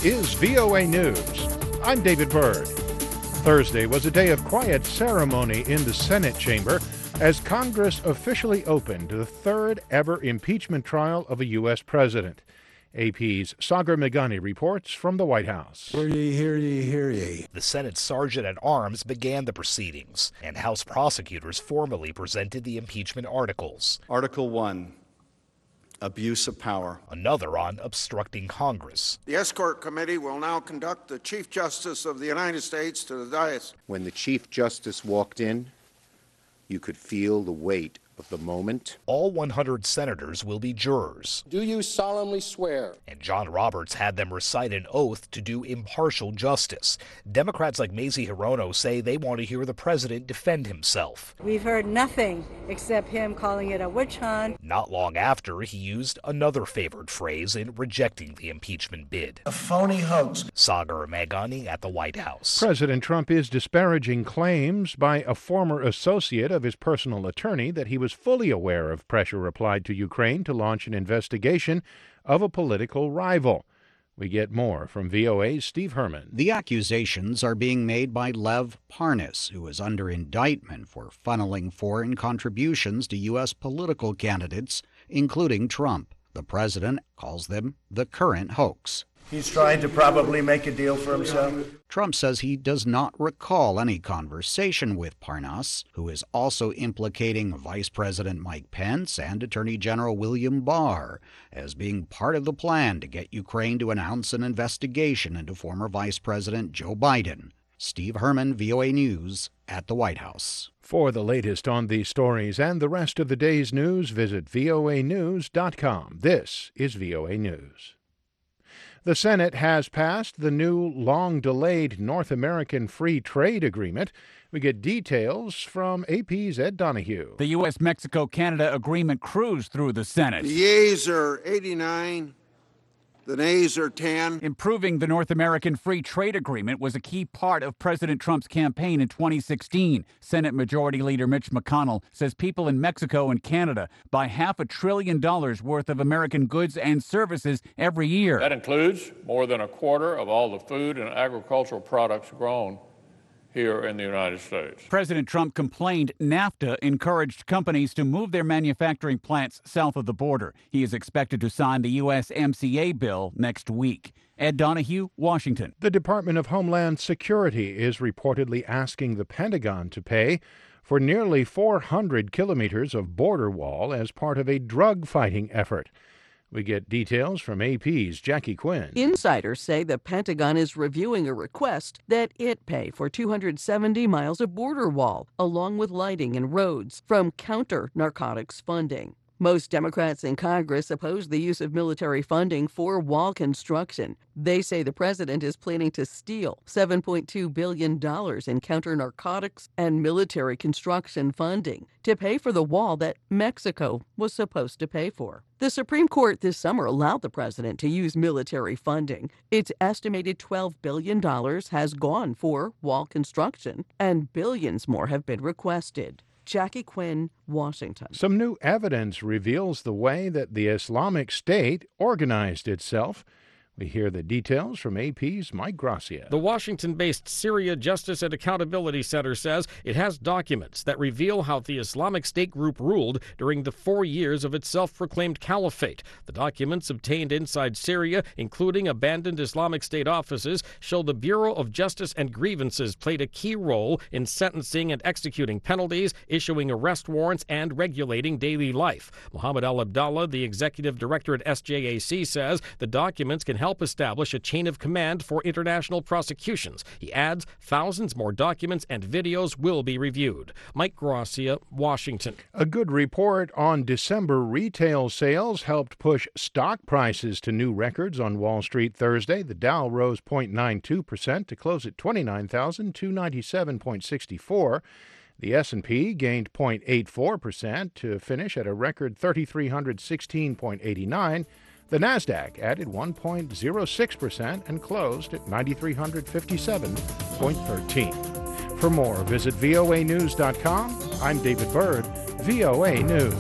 This is VOA News. I'm David Byrd. Thursday was a day of quiet ceremony in the Senate chamber as Congress officially opened the third ever impeachment trial of a U.S. president. AP's Sagar Meghani reports from the White House. Hear ye, hear ye, hear ye. The Senate Sergeant-at-Arms began the proceedings, and House prosecutors formally presented the impeachment articles. Article 1, abuse of power. Another on obstructing Congress. The Escort Committee will now conduct the Chief Justice of the United States to the dais. When the Chief Justice walked in, you could feel the weight of the moment. All 100 senators will be jurors. Do you solemnly swear? And John Roberts had them recite an oath to do impartial justice. Democrats like Mazie Hirono say they want to hear the president defend himself. We've heard nothing except him calling it a witch hunt. Not long after, he used another favored phrase in rejecting the impeachment bid. A phony hoax. Sagar Meghani at the White House. President Trump is disparaging claims by a former associate of his personal attorney that he was fully aware of pressure applied to Ukraine to launch an investigation of a political rival. We get more from VOA's Steve Herman. The accusations are being made by Lev Parnas, who is under indictment for funneling foreign contributions to U.S. political candidates, including Trump. The president calls them the current hoax. He's trying to probably make a deal for himself. Trump says he does not recall any conversation with Parnas, who is also implicating Vice President Mike Pence and Attorney General William Barr as being part of the plan to get Ukraine to announce an investigation into former Vice President Joe Biden. Steve Herman, VOA News, at the White House. For the latest on these stories and the rest of the day's news, visit voanews.com. This is VOA News. The Senate has passed the new long-delayed North American Free Trade Agreement. We get details from AP's Ed Donahue. The U.S.-Mexico-Canada agreement cruised through the Senate. The yeas are 89. The nays are 10. Improving the North American Free Trade Agreement was a key part of President Trump's campaign in 2016. Senate Majority Leader Mitch McConnell says people in Mexico and Canada buy $500 billion worth of American goods and services every year. That includes more than a quarter of all the food and agricultural products grown here in the United States. President Trump complained NAFTA encouraged companies to move their manufacturing plants south of the border. He is expected to sign the USMCA bill next week. Ed Donahue, Washington. The Department of Homeland Security is reportedly asking the Pentagon to pay for nearly 400 kilometers of border wall as part of a drug-fighting effort. We get details from AP's Jackie Quinn. Insiders say the Pentagon is reviewing a request that it pay for 270 miles of border wall, along with lighting and roads, from counter-narcotics funding. Most Democrats in Congress oppose the use of military funding for wall construction. They say the president is planning to steal $7.2 billion in counter-narcotics and military construction funding to pay for the wall that Mexico was supposed to pay for. The Supreme Court this summer allowed the president to use military funding. It's estimated $12 billion has gone for wall construction, and billions more have been requested. Jackie Quinn, Washington. Some new evidence reveals the way that the Islamic State organized itself. We hear the details from AP's Mike Gracia. The Washington-based Syria Justice and Accountability Center says it has documents that reveal how the Islamic State group ruled during the 4 years of its self-proclaimed caliphate. The documents obtained inside Syria, including abandoned Islamic State offices, show the Bureau of Justice and Grievances played a key role in sentencing and executing penalties, issuing arrest warrants, and regulating daily life. Mohammed Al-Abdallah, the executive director at SJAC, says the documents can help establish a chain of command for international prosecutions. He adds thousands more documents and videos will be reviewed. Mike Gracia, Washington. A good report on December retail sales helped push stock prices to new records on Wall Street Thursday. The Dow rose 0.92% to close at 29,297.64. The S&P gained 0.84% to finish at a record 3,316.89. The Nasdaq added 1.06% and closed at 9,357.13. For more, visit voanews.com. I'm David Byrd, VOA News.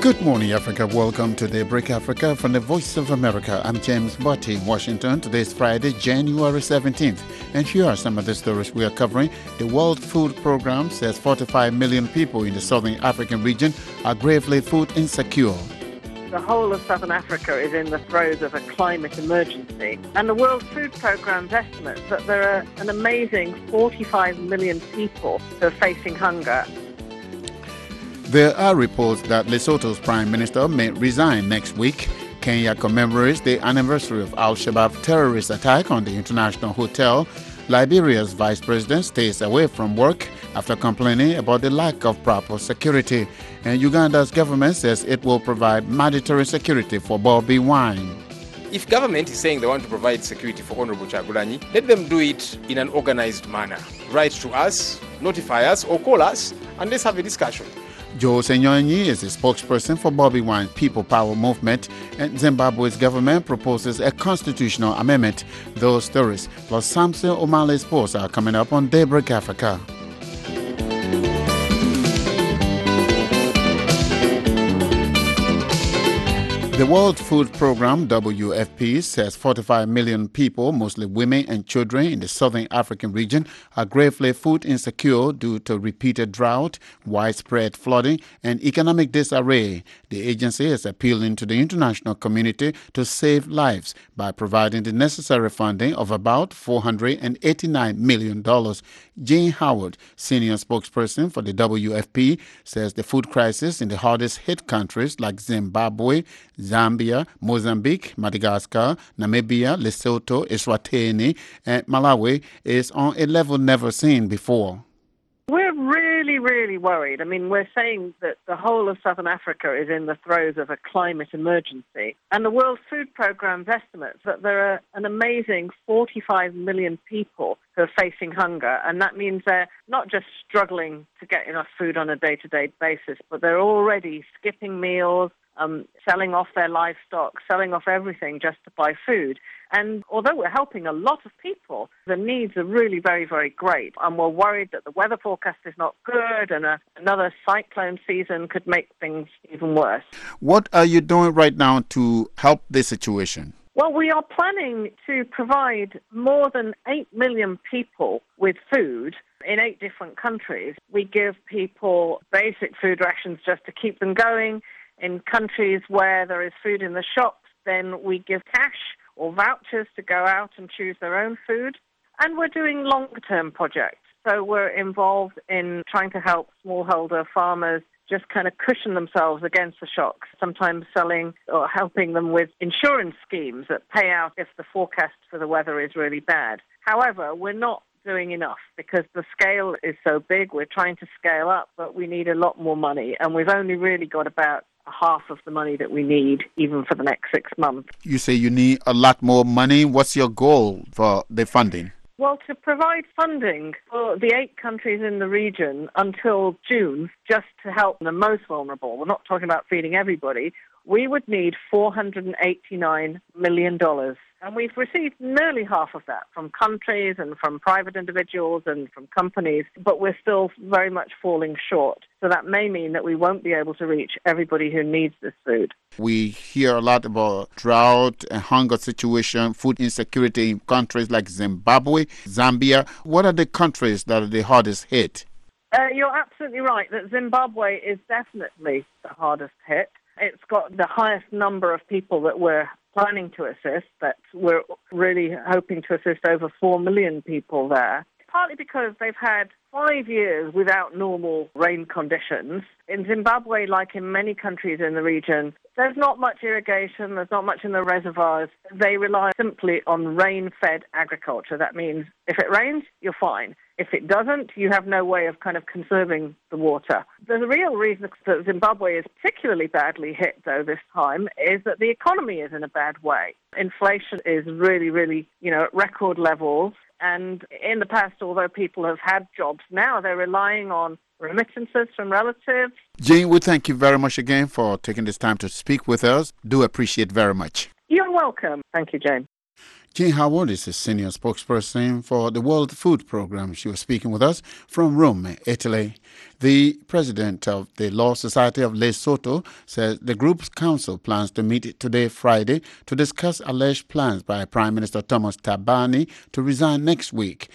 Good morning, Africa. Welcome to Daybreak Africa from the Voice of America. I'm James Botti in Washington. Today is Friday, January 17th. And here are some of the stories we are covering. The World Food Programme says 45 million people in the Southern African region are gravely food insecure. The whole of Southern Africa is in the throes of a climate emergency. And the World Food Programme's estimates that there are an amazing 45 million people who are facing hunger. There are reports that Lesotho's Prime Minister may resign next week. Kenya commemorates the anniversary of Al-Shabaab terrorist attack on the International Hotel. Liberia's Vice President stays away from work after complaining about the lack of proper security. And Uganda's government says it will provide mandatory security for Bobi Wine. If government is saying they want to provide security for Honorable Kyagulanyi, let them do it in an organized manner. Write to us, notify us, or call us, and let's have a discussion. Joe Senyonyi is a spokesperson for Bobi Wine's People Power movement, and Zimbabwe's government proposes a constitutional amendment. Those stories plus Samson O'Malley's posts are coming up on Daybreak Africa. The World Food Programme, WFP, says 45 million people, mostly women and children in the Southern African region, are gravely food insecure due to repeated drought, widespread flooding, and economic disarray. The agency is appealing to the international community to save lives by providing the necessary funding of about $489 million. Jane Howard, senior spokesperson for the WFP, says the food crisis in the hardest hit countries like Zimbabwe, Zambia, Mozambique, Madagascar, Namibia, Lesotho, Eswatini, and Malawi is on a level never seen before. We're really worried. I mean, we're saying that the whole of Southern Africa is in the throes of a climate emergency. And the World Food Programme's estimates that there are an amazing 45 million people who are facing hunger. And that means they're not just struggling to get enough food on a day-to-day basis, but they're already skipping meals, selling off their livestock, selling off everything just to buy food. And although we're helping a lot of people, the needs are really very great. And we're worried that the weather forecast is not good and another cyclone season could make things even worse. What are you doing right now to help this situation? Well, we are planning to provide more than 8 million people with food in 8 different countries. We give people basic food rations just to keep them going. In countries where there is food in the shops, then we give cash or vouchers to go out and choose their own food. And we're doing longer-term projects. So we're involved in trying to help smallholder farmers just kind of cushion themselves against the shocks, sometimes selling or helping them with insurance schemes that pay out if the forecast for the weather is really bad. However, we're not doing enough because the scale is so big. We're trying to scale up, but we need a lot more money. And we've only really got about half of the money that we need even for the next 6 months. You say you need a lot more money. What's your goal for the funding? Well, to provide funding for the 8 countries in the region until June, just to help the most vulnerable, we're not talking about feeding everybody, we would need $489 million. And we've received nearly half of that from countries and from private individuals and from companies, but we're still very much falling short. So that may mean that we won't be able to reach everybody who needs this food. We hear a lot about drought and hunger situation, food insecurity in countries like Zimbabwe, Zambia. What are the countries that are the hardest hit? You're absolutely right that Zimbabwe is definitely the hardest hit. It's got the highest number of people that we're planning to assist, that we're really hoping to assist over 4 million people there, partly because they've had 5 years without normal rain conditions. In Zimbabwe, like in many countries in the region, there's not much irrigation, there's not much in the reservoirs. They rely simply on rain-fed agriculture. That means if it rains, you're fine. If it doesn't, you have no way of kind of conserving the water. The real reason that Zimbabwe is particularly badly hit, though, this time, is that the economy is in a bad way. Inflation is really, at record levels. And in the past, although people have had jobs, now they're relying on remittances from relatives. Jane, we thank you very much again for taking this time to speak with us. Do appreciate very much. You're welcome. Thank you, Jane. Jean Howard is a senior spokesperson for the World Food Programme. She was speaking with us from Rome, Italy. The president of the Law Society of Lesotho says the group's council plans to meet today, Friday, to discuss alleged plans by Prime Minister Thomas Thabane to resign next week.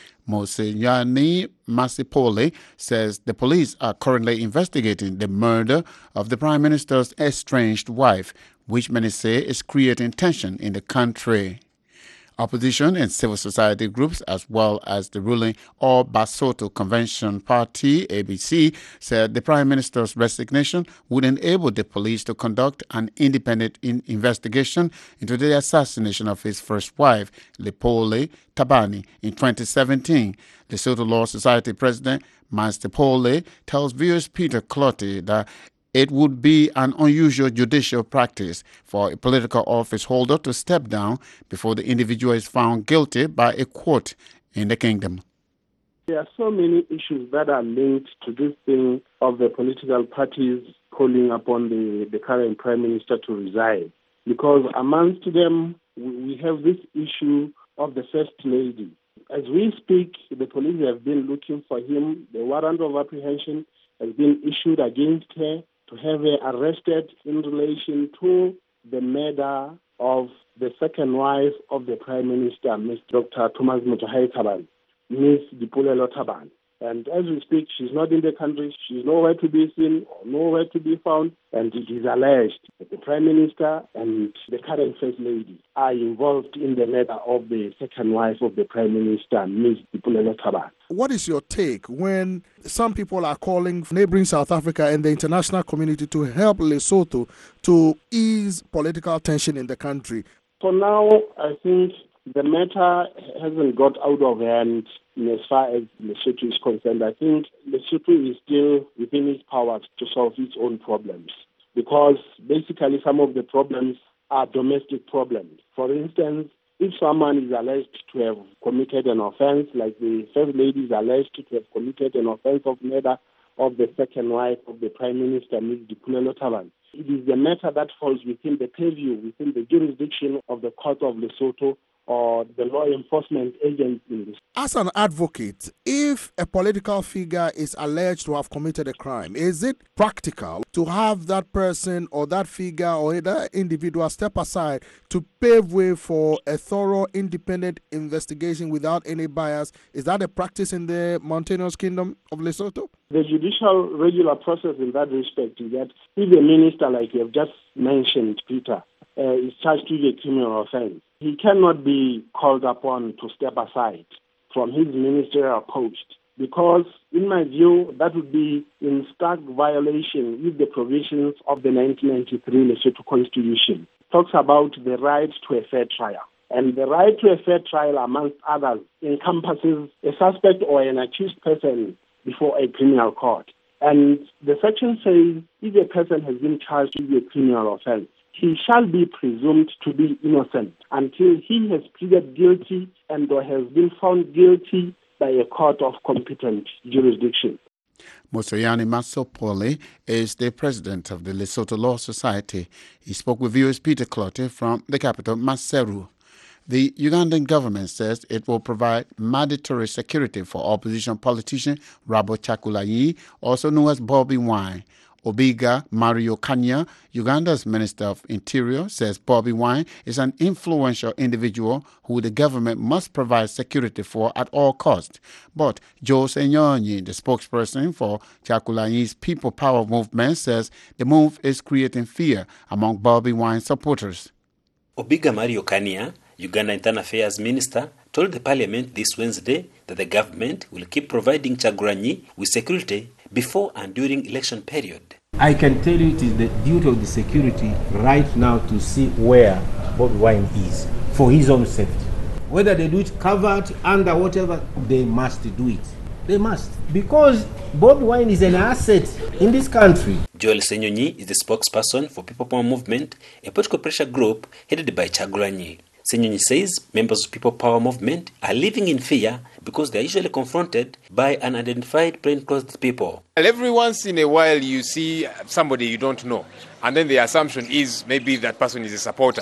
Mosenyane Masipole says the police are currently investigating the murder of the Prime Minister's estranged wife, which many say is creating tension in the country. Opposition and civil society groups, as well as the ruling All Basotho Convention Party, ABC, said the Prime Minister's resignation would enable the police to conduct an independent investigation into the assassination of his first wife, Lepole Thabane, in 2017. Lesotho Law Society President Masipole tells viewers Peter Clottey that it would be an unusual judicial practice for a political office holder to step down before the individual is found guilty by a court in the kingdom. There are so many issues that are linked to this thing of the political parties calling upon the current Prime Minister to resign. Because amongst them, we have this issue of the First Lady. As we speak, the police have been looking for him. The warrant of apprehension has been issued against her to have her arrested in relation to the murder of the second wife of the Prime Minister, Ms. Dr. Thomas Mojahae Thabane, Ms. Dipolelo Thabane. And as we speak, she's not in the country, she's nowhere to be seen, or nowhere to be found, and it is alleged that the Prime Minister and the current First Lady are involved in the murder of the second wife of the Prime Minister, Ms. Dipolelo Thabane. What is your take when some people are calling neighboring South Africa and the international community to help Lesotho to ease political tension in the country? For now, I think the matter hasn't got out of hand as far as Lesotho is concerned. I think Lesotho is still within its powers to solve its own problems, because basically some of the problems are domestic problems. For instance, if someone is alleged to have committed an offense, like the First Lady is alleged to have committed an offense of murder of the second wife of the Prime Minister, Ms. Dipolelo Thabane, it is the matter that falls within the purview, within the jurisdiction of the Court of Lesotho or the law enforcement agents in this. As an advocate, if a political figure is alleged to have committed a crime, is it practical to have that person or that figure or that individual step aside to pave way for a thorough, independent investigation without any bias? Is that a practice in the mountainous kingdom of Lesotho? The judicial regular process in that respect is that if a minister, like you have just mentioned, Peter, is charged with a criminal offense, he cannot be called upon to step aside from his ministerial post, because, in my view, that would be in stark violation with the provisions of the 1993 Lesotho Constitution. It talks about the right to a fair trial. And the right to a fair trial, amongst others, encompasses a suspect or an accused person before a criminal court. And the section says if a person has been charged with a criminal offense, he shall be presumed to be innocent until he has pleaded guilty and or has been found guilty by a court of competent jurisdiction. Mosenyane Masipole is the president of the Lesotho Law Society. He spoke with viewers Peter Clottey from the capital, Maseru. The Ugandan government says it will provide mandatory security for opposition politician Robert Kyagulanyi, also known as Bobi Wine. Obiga Mario Kanya, Uganda's Minister of Interior, says Bobi Wine is an influential individual who the government must provide security for at all costs. But Jose Nyonyi, the spokesperson for Kyagulanyi's People Power movement, says the move is creating fear among Bobi Wine supporters. Obiga Mario Kanya, Uganda Internal Affairs Minister, told the parliament this Wednesday that the government will keep providing Kyagulanyi with security before and during election period. I can tell you it is the duty of the security right now to see where Bobi Wine is for his own safety. Whether they do it covered, under, whatever, they must do it. They must. Because Bobi Wine is an asset in this country. Joel Senyonyi is the spokesperson for People Power Movement, a political pressure group headed by Kyagulanyi. Senyonyi says members of People Power Movement are living in fear because they are usually confronted by unidentified plainclothes people. Every once in a while you see somebody you don't know, and then the assumption is maybe that person is a supporter.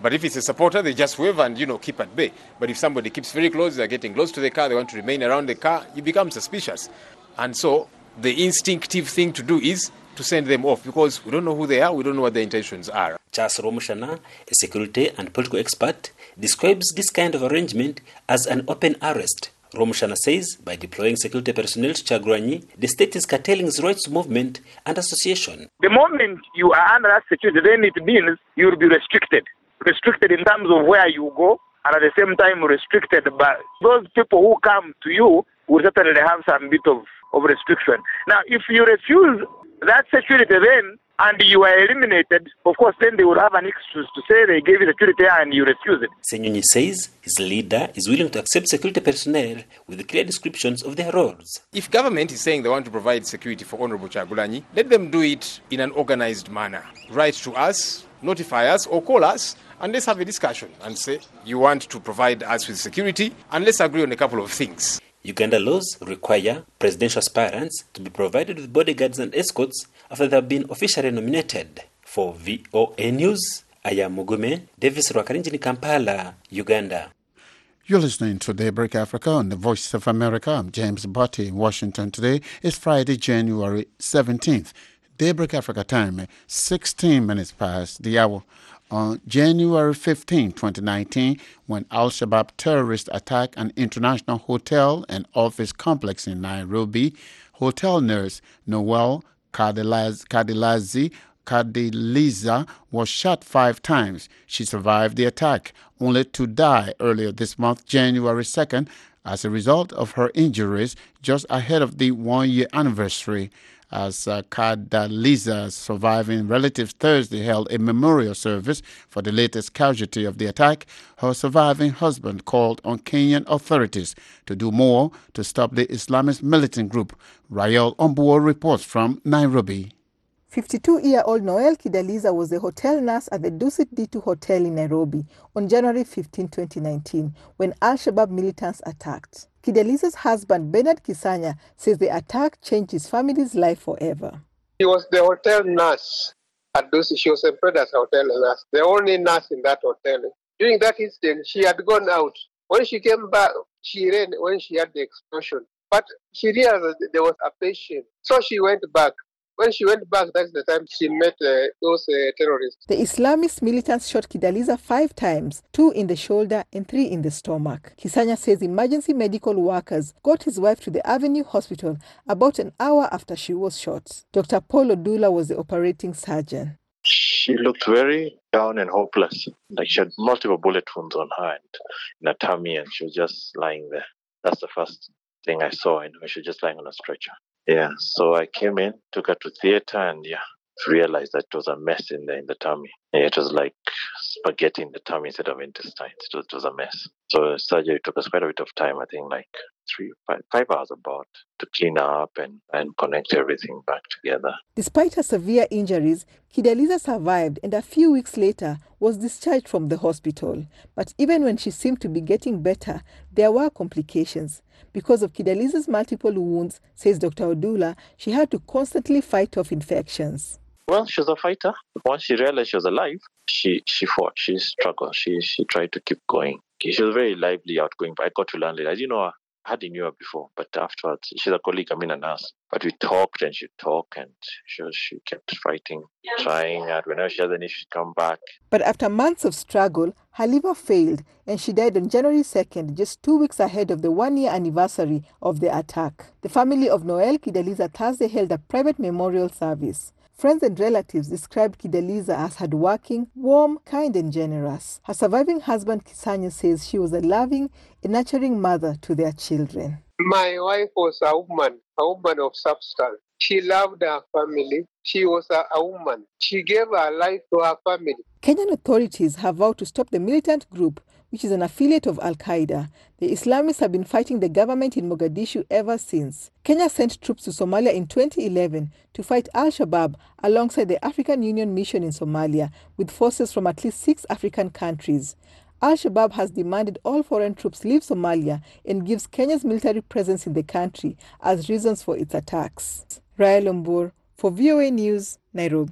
But if it's a supporter, they just wave and, keep at bay. But if somebody keeps very close, they're getting close to the car, they want to remain around the car, you become suspicious. And so the instinctive thing to do is to send them off, because we don't know who they are, we don't know what their intentions are. Charles Romushana, a security and political expert, describes this kind of arrangement as an open arrest. Romushana says by deploying security personnel to Kyagulanyi, the state is curtailing its rights movement and association. The moment you are under that security, then it means you will be restricted. Restricted in terms of where you go, and at the same time restricted by those people who come to you will certainly have some bit of restriction. Now, if you refuse that security then, and you are eliminated, of course, then they would have an excuse to say they gave you security and you refuse it. Senyonyi says his leader is willing to accept security personnel with clear descriptions of their roles. If government is saying they want to provide security for Honorable Kyagulanyi, let them do it in an organized manner. Write to us, notify us, or call us, and let's have a discussion and say, you want to provide us with security, and let's agree on a couple of things. Uganda laws require presidential aspirants to be provided with bodyguards and escorts after they have been officially nominated. For VOA News, I am Mugume Davis Rwakarinjini, Kampala, Uganda. You're listening to Daybreak Africa on the Voice of America. I'm James Botti in Washington. Today is Friday, January 17th. Daybreak Africa time, 16 minutes past the hour. On January 15, 2019, when Al-Shabaab terrorists attacked an international hotel and office complex in Nairobi, hotel nurse Noel Kadiliza was shot 5 times. She survived the attack, only to die earlier this month, January 2nd, as a result of her injuries just ahead of the 1-year anniversary. As Kadiliza's surviving relatives Thursday held a memorial service for the latest casualty of the attack, her surviving husband called on Kenyan authorities to do more to stop the Islamist militant group. Rael Ombuo reports from Nairobi. 52-year-old Noel Kadiliza was a hotel nurse at the Dusit D2 Hotel in Nairobi on January 15, 2019, when Al-Shabaab militants attacked. Kadiliza's husband, Bernard Kisanya, says the attack changed his family's life forever. He was the hotel nurse at Dusit. She was employed as a hotel nurse, the only nurse in that hotel. During that incident, she had gone out. When she came back, she ran when she had the explosion. But she realized that there was a patient, so she went back. When she went back, that's the time she met those terrorists. The Islamist militants shot Kadiliza 5 times, 2 in the shoulder and 3 in the stomach. Kisanya says emergency medical workers got his wife to the Avenue Hospital about an hour after she was shot. Dr. Paul Odula was the operating surgeon. She looked very down and hopeless. Like she had multiple bullet wounds on her and in her tummy, and she was just lying there. That's the first thing I saw. I know she was just lying on a stretcher. Yeah, so I came in, took her to theater, and realized that it was a mess in the tummy. Yeah, it was like spaghetti in the tummy instead of intestines. It was a mess. So surgery took us quite a bit of time, I think like 5 hours about, to clean her up and connect everything back together. Despite her severe injuries, Kadiliza survived and a few weeks later was discharged from the hospital. But even when she seemed to be getting better, there were complications. Because of Kadiliza's multiple wounds, says Dr. Odula, she had to constantly fight off infections. Well, she was a fighter. Once she realized she was alive, she fought, she struggled, she tried to keep going. She was very lively, outgoing, but I got to learn later. I didn't know her. I hardly knew her before, but afterwards, she's a colleague, I mean a nurse. But we talked and she'd talk and she kept fighting, trying, and whenever she has an issue, she'd come back. But after months of struggle, her liver failed and she died on January 2nd, just 2 weeks ahead of the 1-year anniversary of the attack. The family of Noel Kadiliza Thursday held a private memorial service. Friends and relatives described Kadiliza as hardworking, warm, kind and generous. Her surviving husband Kisanya says she was a loving and nurturing mother to their children. My wife was a woman of substance. She loved her family. She was a woman. She gave her life to her family. Kenyan authorities have vowed to stop the militant group, which is an affiliate of Al-Qaeda. The Islamists have been fighting the government in Mogadishu ever since. Kenya sent troops to Somalia in 2011 to fight Al-Shabaab alongside the African Union mission in Somalia, with forces from at least 6 African countries. Al-Shabaab has demanded all foreign troops leave Somalia and gives Kenya's military presence in the country as reasons for its attacks. Rael Ombur for VOA News, Nairobi.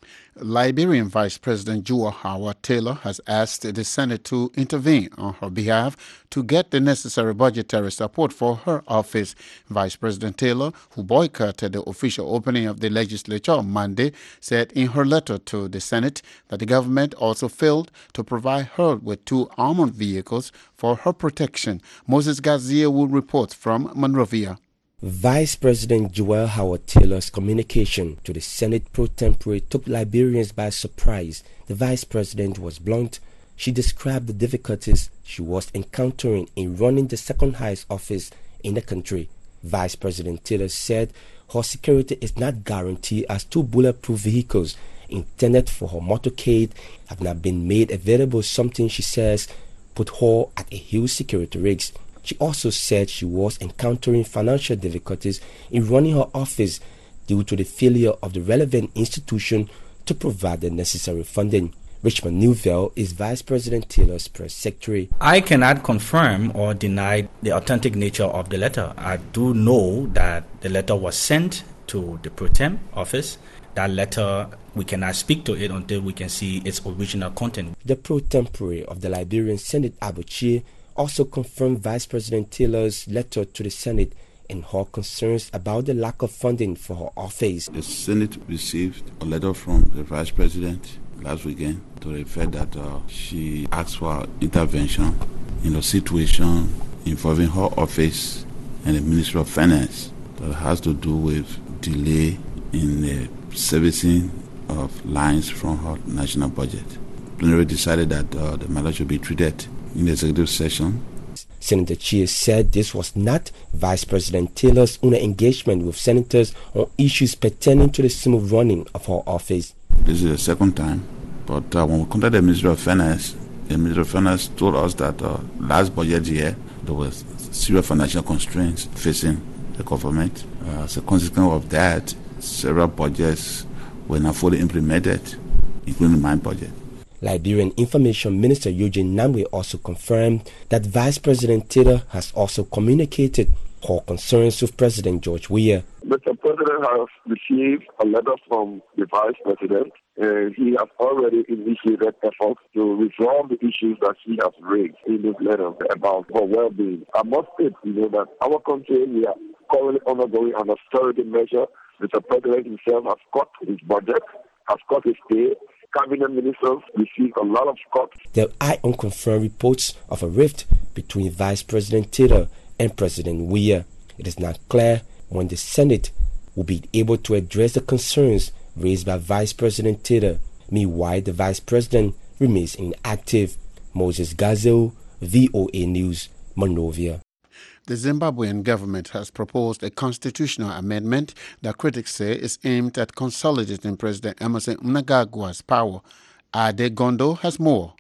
Liberian Vice President Joao Howard Taylor has asked the Senate to intervene on her behalf to get the necessary budgetary support for her office. Vice President Taylor, who boycotted the official opening of the legislature on Monday, said in her letter to the Senate that the government also failed to provide her with 2 armored vehicles for her protection. Moses Garcia will report from Monrovia. Vice President Joao Howard Taylor's communication to the Senate pro tempore took Liberians by surprise. The Vice President was blunt. She described the difficulties she was encountering in running the second highest office in the country. Vice President Taylor said her security is not guaranteed as 2 bulletproof vehicles intended for her motorcade have not been made available, something she says put her at a huge security risk. She also said she was encountering financial difficulties in running her office due to the failure of the relevant institution to provide the necessary funding. Richmond Newville is Vice President Taylor's press secretary. I cannot confirm or deny the authentic nature of the letter. I do know that the letter was sent to the pro tem office. That letter, we cannot speak to it until we can see its original content. The pro tempore of the Liberian Senate, Abuchi, also confirmed Vice President Taylor's letter to the Senate and her concerns about the lack of funding for her office. The Senate received a letter from the Vice President last weekend to the effect that she asked for intervention in a situation involving her office and the Ministry of Finance that has to do with delay in the servicing of lines from her national budget. Plenary decided that the matter should be treated in the executive session. Senator Chie said this was not Vice President Taylor's own engagement with senators on issues pertaining to the smooth running of her office. This is the second time, but when we contacted the Ministry of Finance, the Ministry of Finance told us that last budget year there was serious financial constraints facing the government. As a consequence of that, several budgets were not fully implemented, including my budget. Liberian Information Minister Eugene Namwe also confirmed that Vice President Taylor has also communicated her concerns with President George Weah. Mr. President has received a letter from the Vice President, and he has already initiated efforts to resolve the issues that she has raised in this letter about her well-being. I must state, that our country, we are currently undergoing an austerity measure. Mr. President himself has cut his budget, has cut his pay. Cabinet ministers received a lot of cuts. There are unconfirmed reports of a rift between Vice President Taylor and President Weah. It is not clear when the Senate will be able to address the concerns raised by Vice President Taylor. Meanwhile, the Vice President remains inactive. Moses Gazel, VOA News, Monrovia. The Zimbabwean government has proposed a constitutional amendment that critics say is aimed at consolidating President Emmerson Mnangagwa's power. Ade Gondo has more.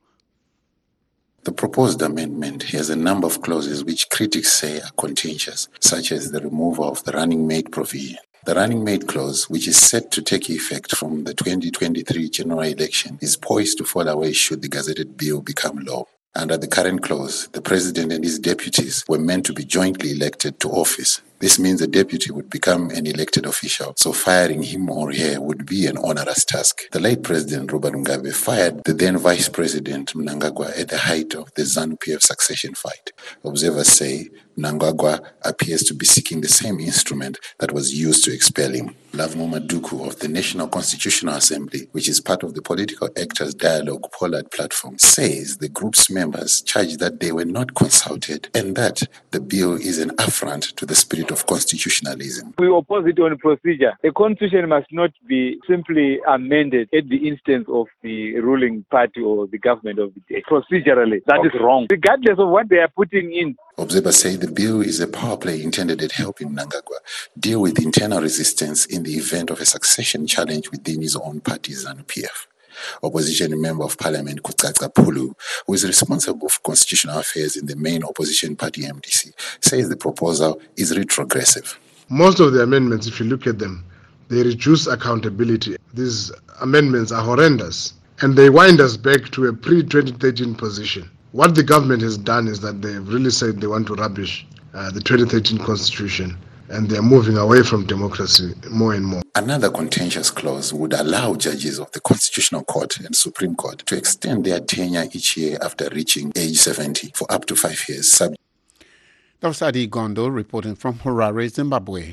The proposed amendment has a number of clauses which critics say are contentious, such as the removal of the running mate provision. The running mate clause, which is set to take effect from the 2023 general election, is poised to fall away should the gazetted bill become law. Under the current clause, the president and his deputies were meant to be jointly elected to office. This means the deputy would become an elected official, so firing him or her would be an onerous task. The late President Robert Mugabe fired the then Vice President Mnangagwa at the height of the ZANU-PF succession fight. Observers say Mnangagwa appears to be seeking the same instrument that was used to expel him. Lovemo Maduku of the National Constitutional Assembly, which is part of the Political Actors Dialogue Pollard platform, says the group's members charge that they were not consulted and that the bill is an affront to the spirit of constitutionalism. We oppose it on procedure. The constitution must not be simply amended at the instance of the ruling party or the government of the day. Procedurally, that is wrong, regardless of what they are putting in. Observers say the bill is a power play intended at helping Mnangagwa deal with internal resistance in the event of a succession challenge within his own party, ZANU-PF. Opposition Member of Parliament Kutsatsa Pulu, who is responsible for constitutional affairs in the main opposition party MDC, says the proposal is retrogressive. Most of the amendments, if you look at them, they reduce accountability. These amendments are horrendous, and they wind us back to a pre-2013 position. What the government has done is that they've really said they want to rubbish the 2013 constitution and they're moving away from democracy more and more. Another contentious clause would allow judges of the Constitutional Court and Supreme Court to extend their tenure each year after reaching age 70 for up to 5 years. That was Adi Gondo reporting from Harare, Zimbabwe.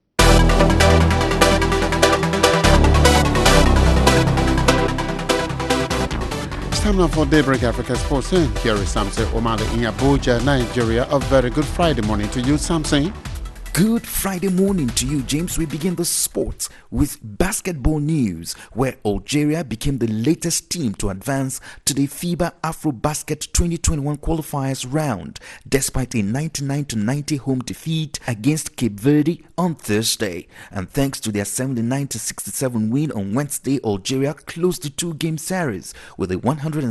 It's time now for Daybreak Africa Sports. And here is Samson Omale in Abuja, Nigeria. A very good Friday morning to you, Samson. Good Friday morning to you, James. We begin the sports with basketball news, where Algeria became the latest team to advance to the FIBA AfroBasket 2021 qualifiers round, despite a 99-90 home defeat against Cape Verde on Thursday. And thanks to their 79-67 win on Wednesday, Algeria closed the two-game series with a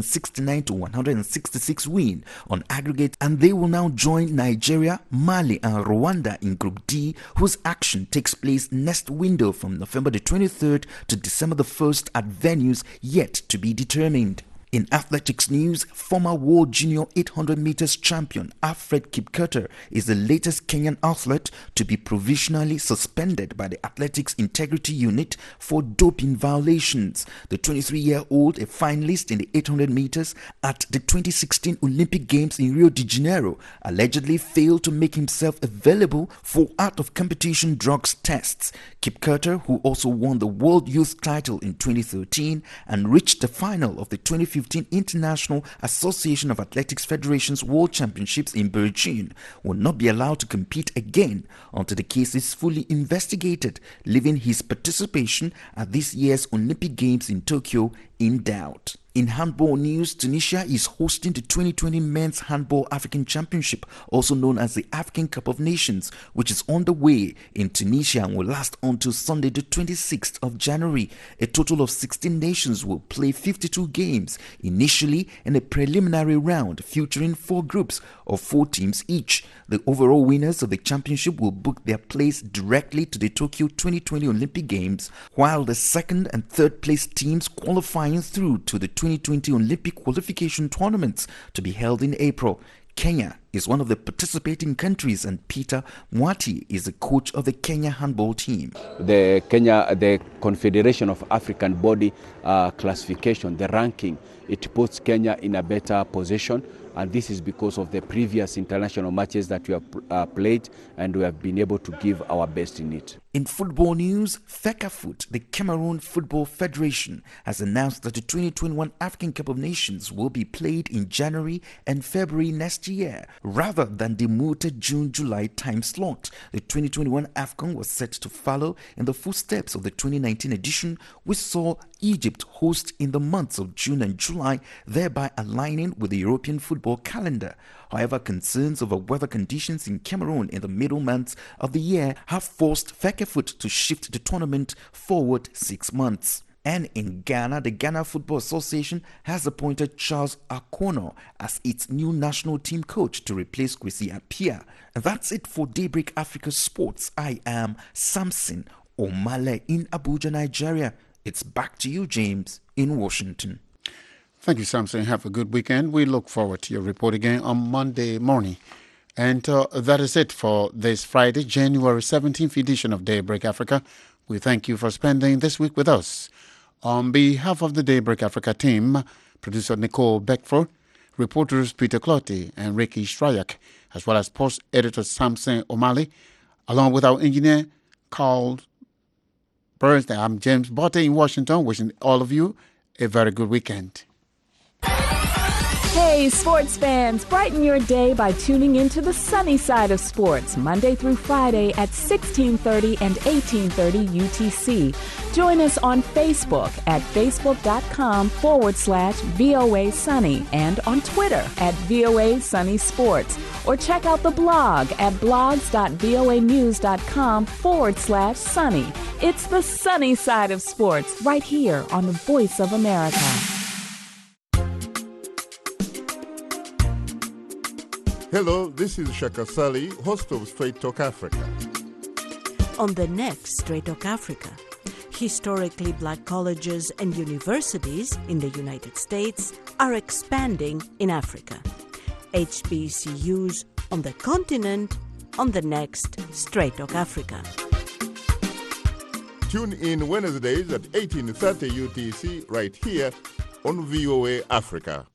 169-166 win on aggregate, and they will now join Nigeria, Mali, and Rwanda in Group D, whose action takes place next window from November the 23rd to December the 1st at venues yet to be determined. In athletics news, former World Junior 800 meters champion Alfred Kipketer is the latest Kenyan athlete to be provisionally suspended by the Athletics Integrity Unit for doping violations. The 23-year-old, a finalist in the 800 meters at the 2016 Olympic Games in Rio de Janeiro, allegedly failed to make himself available for out-of-competition drugs tests. Kipketer, who also won the World Youth title in 2013 and reached the final of the 2015 International Association of Athletics Federations World Championships in Beijing, will not be allowed to compete again until the case is fully investigated, leaving his participation at this year's Olympic Games in Tokyo in doubt. In handball news, Tunisia is hosting the 2020 Men's Handball African Championship, also known as the African Cup of Nations, which is underway in Tunisia and will last until Sunday the 26th of January. A total of 16 nations will play 52 games, initially in a preliminary round featuring 4 groups of 4 teams each. The overall winners of the championship will book their place directly to the Tokyo 2020 Olympic Games, while the second and third place teams qualifying through to the 2020 Olympic qualification tournaments to be held in April. Kenya is one of the participating countries, and Peter Mwati is the coach of the Kenya handball team. The Confederation of African Body classification, the ranking, it puts Kenya in a better position, and this is because of the previous international matches that we have played, and we have been able to give our best in it. In football news, FECAFOOT, the Cameroon Football Federation, has announced that the 2021 African Cup of Nations will be played in January and February next year, rather than the mooted June-July time slot. The 2021 AFCON was set to follow in the footsteps of the 2019 edition, which saw Egypt host in the months of June and July, thereby aligning with the European football calendar. However, concerns over weather conditions in Cameroon in the middle months of the year have forced FECAFOOT to shift the tournament forward 6 months. And in Ghana, the Ghana Football Association has appointed Charles Akono as its new national team coach to replace Kwesi Appiah. And that's it for Daybreak Africa Sports. I am Samson Omale in Abuja, Nigeria. It's back to you, James, in Washington. Thank you, Samson. Have a good weekend. We look forward to your report again on Monday morning. And that is it for this Friday, January 17th edition of Daybreak Africa. We thank you for spending this week with us. On behalf of the Daybreak Africa team, producer Nicole Beckford, reporters Peter Clottey and Ricky Stryak, as well as post editor Samson Omale, along with our engineer Carl Burns, I'm James Botte in Washington, wishing all of you a very good weekend. Hey, sports fans, brighten your day by tuning into the sunny side of sports, Monday through Friday at 1630 and 1830 UTC. Join us on Facebook at facebook.com/VOA Sunny and on Twitter at VOA Sunny Sports. Or check out the blog at blogs.voanews.com/sunny. It's the sunny side of sports right here on the Voice of America. Hello, this is Shaka Sali, host of Straight Talk Africa. On the next Straight Talk Africa, historically black colleges and universities in the United States are expanding in Africa. HBCUs on the continent on the next Straight Talk Africa. Tune in Wednesdays at 18:30 UTC right here on VOA Africa.